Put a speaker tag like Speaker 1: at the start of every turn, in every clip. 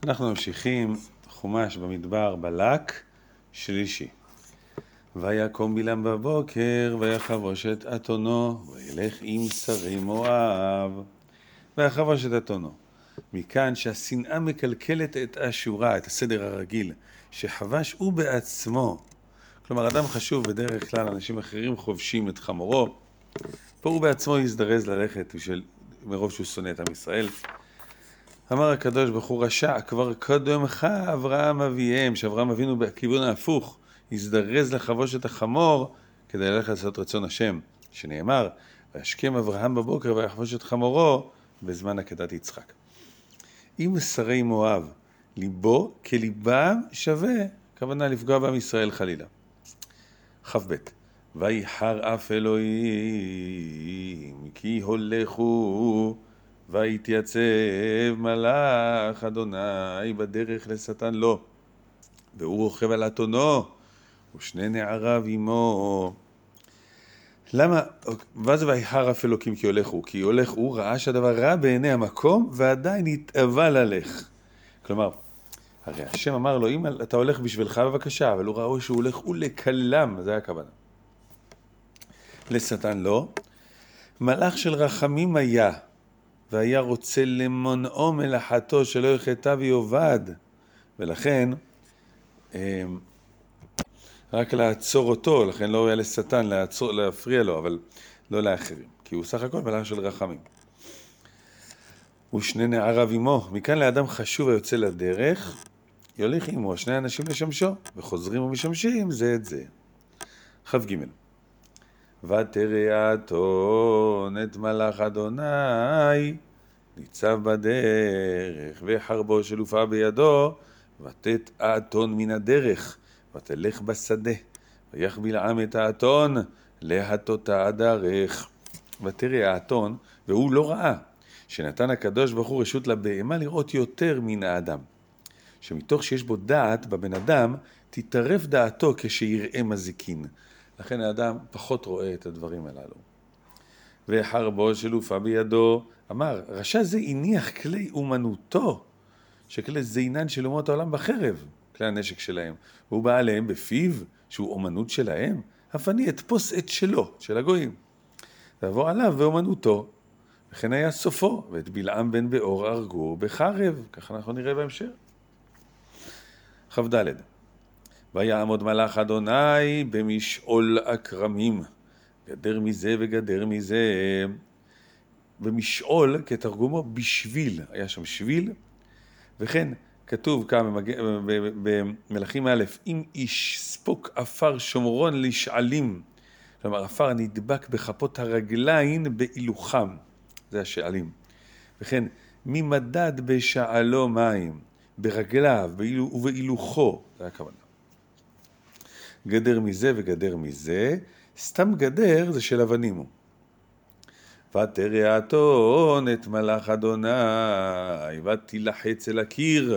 Speaker 1: אנחנו ממשיכים חומש במדבר בלק שלישי. ויקום בלעם בבוקר ויחבוש את אתונו וילך עם שרי מואב ויחבוש את אתונו. מכאן שהשנאה מקלקלת את השורה, את הסדר הרגיל, שחבש הוא בעצמו. כלומר, אדם חשוב בדרך כלל, אנשים אחרים חובשים את חמורו, פה הוא בעצמו יזדרז ללכת מרוב שהוא שונא את עם ישראל. אמר הקדוש ברוך הוא רשע, כבר קודמך אברהם אביהם, שאברהם אבינו בכיוון ההפוך, יזדרז לחבוש את החמור כדי ללכת לעשות רצון השם, שנאמר, וישכם אברהם בבוקר ויחבוש את חמורו בזמן עקדת יצחק. אם שרי מואב ליבו כליבם שווה, כוונה לפגוע בעם ישראל חלילה. כ"ב ויחר אף אלוהים כי הולכו ויתייצב מלאך אדוני בדרך לשטן לו, והוא רוכב על אתונו ושני נעריו עמו. למה? ואז ויחר אף אלוקים כי הולכו, כי הולך הוא ראה שהדבר רע בעיני המקום ועדיין התאווה ללך. כלומר, הרי השם אמר לו, אם אתה הולך בשבילך בבקשה, אבל הוא ראה שהוא הולך הוא לקלם, זה היה הכוונה. לשטן לא. מלאך של רחמים היה, והיה רוצה למונעו מלאכתו שלא יחטא ויאבד, ולכן רק לעצור אותו, לכן לא היה לשטן להפריע לו, אבל לא לאחרים, כי הוא סך הכל מלאך של רחמים. ושני נעריו עמו, מכאן לאדם חשוב היוצא לדרך, יוליך עמו שני אנשים לשמשו, וחוזרים ומשמשים זה את זה. כ"ג ותראה אתון את מלאך אדוני ניצב בדרך וחרבו שלופה בידו ותת האתון מן הדרך ותלך בשדה ויח בלעם את האתון להטותה הדרך. ותראה האתון, והוא לא ראה שנתן הקדוש ברוך הוא רשות לבהמה לראות יותר מן האדם, שמתוך שיש בו דעת בבן אדם תתערף דעתו כשיראה מזיקין, לכן האדם פחות רואה את הדברים הללו. וחרבו שלופה בידו, אמר, רשע זה הניח כלי אומנותו, שכלי זינן של אומות העולם בחרב, כלי הנשק שלהם, והוא בא עליהם בפיו, שהוא אומנות שלהם, אף אני אתפוס את שלו, של הגויים. ועבור עליו באומנותו, וכן היה סופו, ואת בלעם בן באור הרגו בחרב, ככה אנחנו נראה בהמשך. כ"ד ויעמוד מלאך אדוני במשעול הכרמים, גדר מזה וגדר מזה. במשעול כתרגומו בשביל, היה שם שביל, וכן כתוב כאן במלכים א', אם איש ספוק אפר שומרון לשעלים, כלומר אפר נדבק בכפות הרגליים בהילוכם, זה השעלים. וכן ממדד בשעלו מים, ברגליו ובהילוכו, זה הכוונה. גדר מזה וגדר מזה, סתם גדר זה של אבנים הוא. ותראה אתון את מלאך אדוני ותלחץ אל הקיר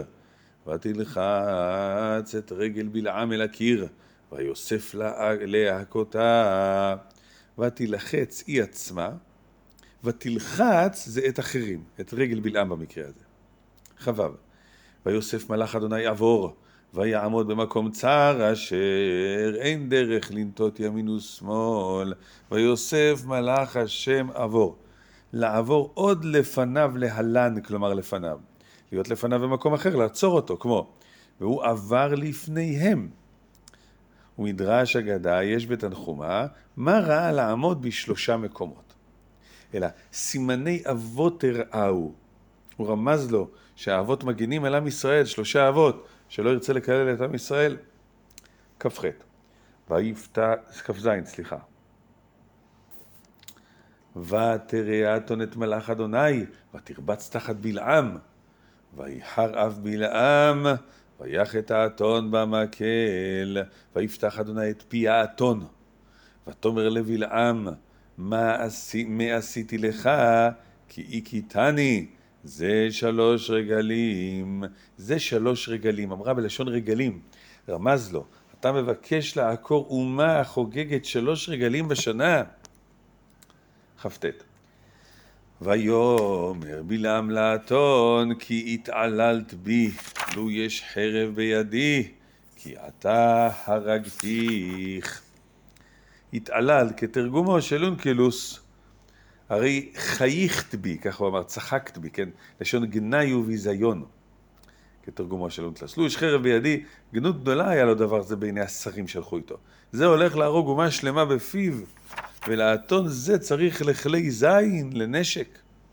Speaker 1: ותלחץ את רגל בלעם אל הקיר ויוסף להכותה ותלחץ היא עצמה ותלחץ זה את אחרים, את רגל בלעם במקרה הזה. חבב ויוסף מלאך אדוני עבור ויעמוד במקום צר אשר אין דרך לנטות ימין ושמאל, ויוסף מלאך השם עבור, לעבור עוד לפניו להלן, כלומר לפניו, להיות לפניו במקום אחר, לעצור אותו, כמו, והוא עבר לפניהם. ומדרש אגדה יש בתנחומה, מה ראה לעמוד בשלושה מקומות? אלא סימני אבות הראו, הוא רמז לו שהאבות מגינים על עם ישראל, שלושה אבות, שלא ירצה לקלל את עם ישראל. כ"ח כ"ז, סליחה. ותראה אתון את מלאך אדוני ותרבץ תחת בלעם ויחר אף בלעם ויח את האתון במקל ויפתח אדוני את פי האתון ותאמר לבלעם מה עשיתי לך כי הכיתני זה שלוש רגלים, זה שלוש רגלים, אמרה בלשון רגלים, רמז לו, אתה מבקש לעקור אומה חוגגת שלוש רגלים בשנה. כ"ט ויאמר בלעם לאתון, כי התעללת בי, לו יש חרב בידי, כי אתה הרגתיך. התעלל, כתרגומו של אונקלוס, הרי חייכת בי, כך הוא אמר, צחקת בי, כן? לשון גנאי וביזיון, כתרגומו של אונקלוס. לו יש חרב בידי, גנות גדולה היה לו דבר זה בעיני השרים שלחו איתו. זה הולך להרוג אומה שלמה בפיו, ולאתון זה צריך לכלי זין, לנשק.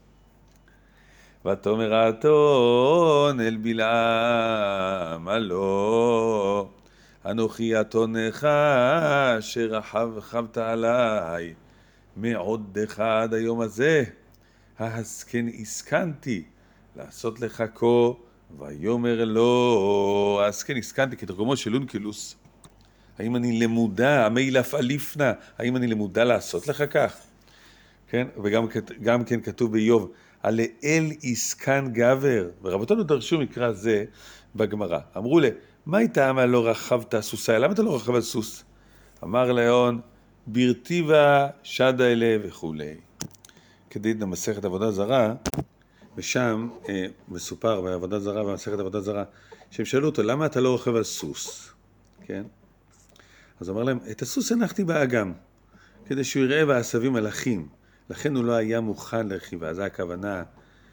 Speaker 1: ותאמר האתון אל בלעם, הלא, אנוכי אתונך אשר רחבת עליי, מעודך עד היום הזה, ההסכן הסכנתי לעשות לך כה, ויאמר לו, ההסכן הסכנתי, כתרגומו של אונקלוס, האם אני למודע, עמי לפעליפנה, האם אני למודע לעשות לך כך? כן, וגם כן כתוב באיוב, הלאל עסקן גבר, ורבותינו דרשו מקרא זה בגמרא, אמרו לה, מה הייתה מה לא רכבת סוסה, למה אתה לא רכב על סוס? אמר לאון, ברטיבה שדה אלה וכו'. כדי למסכת עבודה זרה, ושם מסופר בעבודה זרה, במסכת עבודה זרה, שהם שאלו אותו, למה אתה לא רוכב על סוס? כן? אז אמר להם, את הסוס הנחתי באגם, כדי שהוא יראה בעשבים מלאכים, לכן הוא לא היה מוכן לרכיבה, זו הכוונה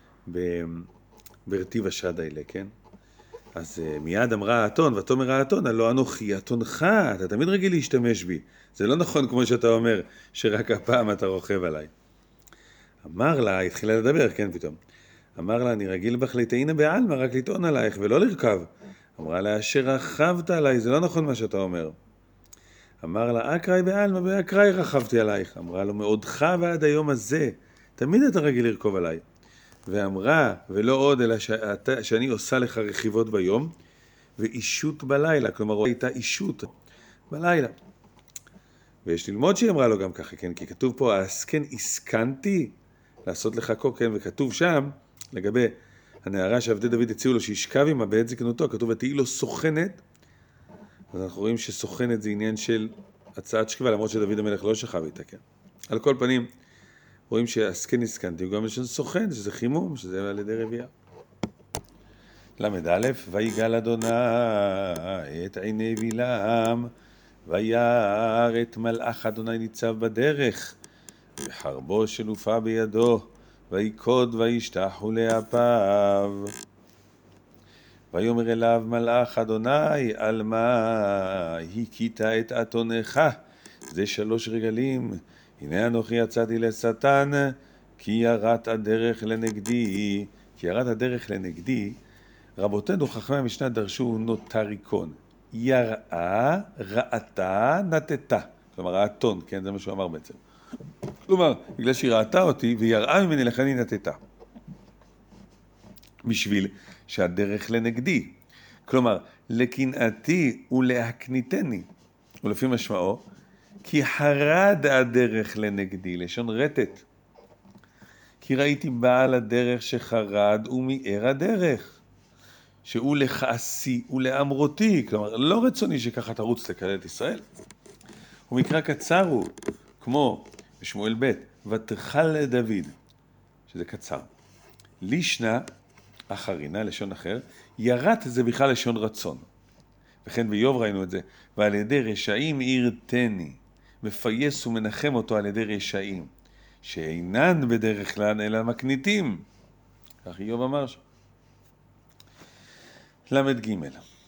Speaker 1: ברטיבה שדה אלה, כן? אז מיד אמרה האתון, ותאמר האתון, הלא אנוכי אתונך, אתה תמיד רגיל להשתמש בי. זה לא נכון כמו שאתה אומר, שרק הפעם אתה רוכב עליי. אמר לה, התחילה לדבר, כן פתאום. אמר לה, אני רגיל בך לטעינה בעלמא, רק לטעון עלייך ולא לרכב. אמרה לה, אשר רכבת עליי, זה לא נכון מה שאתה אומר. אמר לה, אקראי בעלמא, באקראי רכבתי עלייך. אמרה לו, מעודך ועד היום הזה, תמיד אתה רגיל לרכוב עליי. ואמרה, ולא עוד, אלא שאני עושה לך רכיבות ביום, ואישות בלילה, כלומר, הייתה אישות בלילה. ויש ללמוד שהיא אמרה לו גם ככה, כן? כי כתוב פה, העסקן הסכנתי לעשות לך כה, כן? וכתוב שם, לגבי הנערה שעבדי דוד הציעו לו, שישכב עמה בעת זקנותו, כתוב, ותהי לו סוכנת, אז אנחנו רואים שסוכנת זה עניין של הצעת שכיבה, למרות שדוד המלך לא שכב איתה, כן? על כל פנים, רואים שהעסקן הסכנתי, הוא גם לשון סוכן, שזה חימום, שזה על ידי רבייה. למד א', ויגל אדוני את עיני בלעם, וירא את מלאך אדוני ניצב בדרך, וחרבו שלופה בידו, ויקוד וישתחו לאפיו. ויאמר אליו מלאך אדוני, על מה הכית את אתונך? זה 3 רגלים, הנה אנוכי יצאתי לשטן, כי יראת הדרך לנגדי. כי יראת הדרך לנגדי, רבותינו חכמי המשנה דרשו נוטריקון. יראה, ראתה, נתתה. כלומר, האתון, כן, זה מה שהוא אמר בעצם. כלומר, בגלל שהיא ראתה אותי ויראה ממני לכן היא נתתה. בשביל שהדרך לנגדי. כלומר, לקנאתי ולהקניתני. ולפי משמעו, כי חרד הדרך לנגדי, לשון רטט. כי ראיתי בעל הדרך שחרד ומיער הדרך. שהוא לכעסי ולאמרותי, כלומר, לא רצוני שככה תרוץ לקלל את ישראל. ומקרא קצר הוא, כמו בשמואל ב', ותחל לדוד, שזה קצר. לישנה, אחרינה, לשון אחר, ירת זה בכלל לשון רצון. וכן באיוב ראינו את זה, ועל ידי רשעים ירתני, מפייס ומנחם אותו על ידי רשעים, שאינן בדרך כלל אלא מקניטים. כך איוב אמר שם. למד ג'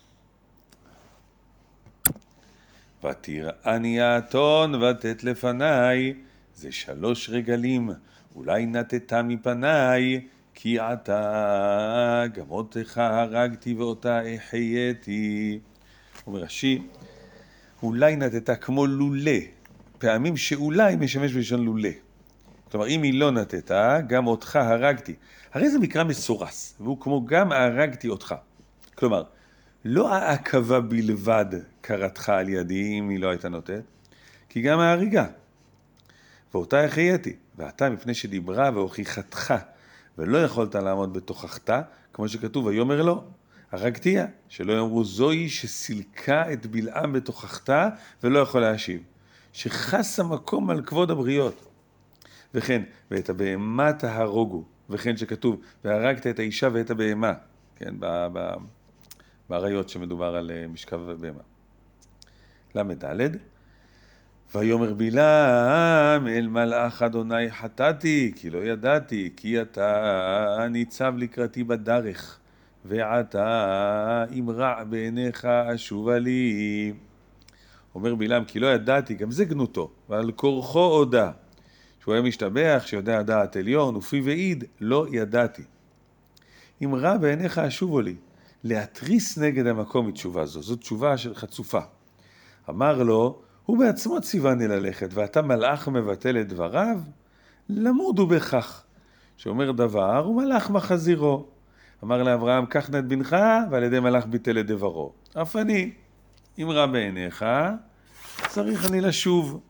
Speaker 1: ותראני האתון ותת לפניי, זה 3 רגלים, אולי נתתה מפניי, כי עתה גם אותך הרגתי ואותה החייתי. אומר רש"י, אולי נתתה כמו לולה, פעמים שאולי משמש בלשון לולה. כלומר, אם היא לא נתתה, גם אותך הרגתי. הרי זה מקרא מסורס, והוא כמו גם הרגתי אותך. כלומר, לא העכבה בלבד קרתך על ידי אם היא לא הייתה נותנת, כי גם ההריגה. ואותה החייתי, ואתה מפני שדיברה והוכיחתך, ולא יכולת לעמוד בתוכחתה, כמו שכתוב, ויאמר לו, הרגתיה, שלא יאמרו זוהי שסילקה את בלעם בתוכחתה ולא יכול להשיב, שחס המקום על כבוד הבריות. וכן, ואת הבהמה תהרוגו, וכן שכתוב, והרגת את האישה ואת הבהמה, כן, בעריות שמדובר על משכב בהמה. למד. ויאמר בלעם אל מלאך אדוני חטאתי, כי לא ידעתי, כי אתה ניצב לקראתי בדרך, ועתה אם רע בעיניך אשובה לי. אומר בלעם, כי לא ידעתי, גם זה גנותו, ועל כורחו הודה, שהוא היה משתבח, שיודע דעת עליון, ופי ועיד, לא ידעתי. אם רע בעיניך אשובו לי, להתריס נגד המקום מתשובה זו, זו תשובה של חצופה. אמר לו, הוא בעצמו ציווני ללכת, ואתה מלאך מבטל את דבריו, למוד הוא בכך. שאומר דבר, הוא מלאך מחזירו. אמר לאברהם, קח נא את בנך, ועל ידי מלאך ביטל את דברו. אף אני, אם רע בעיניך, צריך אני לשוב.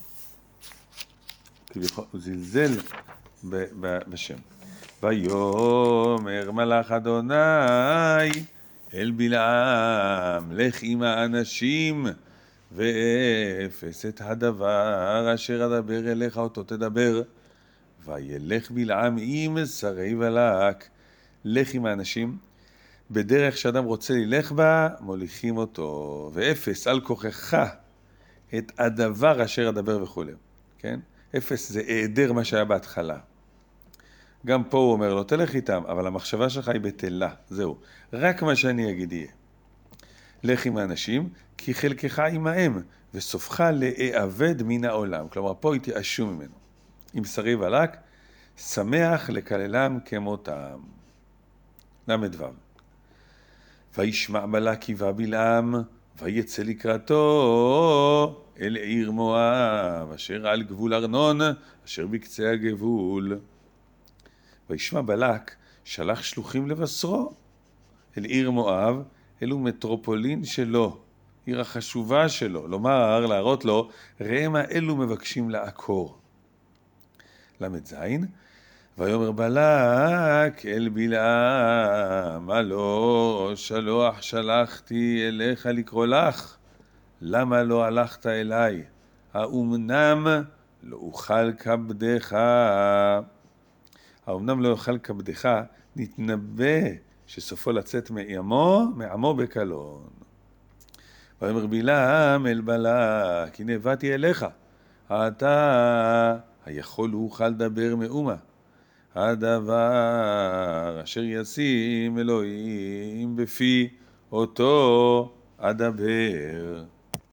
Speaker 1: הוא זלזל בשם. ויאמר מלאך אדוני אל בלעם, לך עם האנשים ואפס את הדבר אשר אדבר אליך אותו תדבר. וילך בלעם עם שרי בלק. לך עם האנשים, בדרך שאדם רוצה ללך בה, מוליכים אותו, ואפס על כוחך את הדבר אשר אדבר וכו'. כן? אפס זה העדר מה שהיה בהתחלה. גם פה הוא אומר לו, תלך איתם, אבל המחשבה שלך היא בטלה, זהו. רק מה שאני אגיד יהיה. לך עם האנשים, כי חלקך עמהם, וסופך לאעבד מן העולם. כלומר, פה התייאשו ממנו. עם שרי בלק, שמח לקללם כמותם. למד ו' וישמע בלק כי בא בלעם, ויצא לקראתו אל עיר מואב, אשר על גבול ארנון, אשר בקצה הגבול. וישמע בלק, שלח שלוחים לבשרו אל עיר מואב, אלו מטרופולין שלו, עיר החשובה שלו, לומר, להראות לו, ראה מה אלו מבקשים לעקור. למד זין, ויאמר בלק אל בלעם, הלא שלוח שלחתי אליך לקרוא לך, למה לא הלכת אליי? האומנם לא אוכל כבדך? האומנם לא אוכל כבדך, נתנבא שסופו לצאת מעמו בקלון. ויאמר בלעם אל בלק, הנה באתי אליך, אתה היכול אוכל לדבר מאומה, הדבר אשר ישים אלוהים בפי אותו אדבר.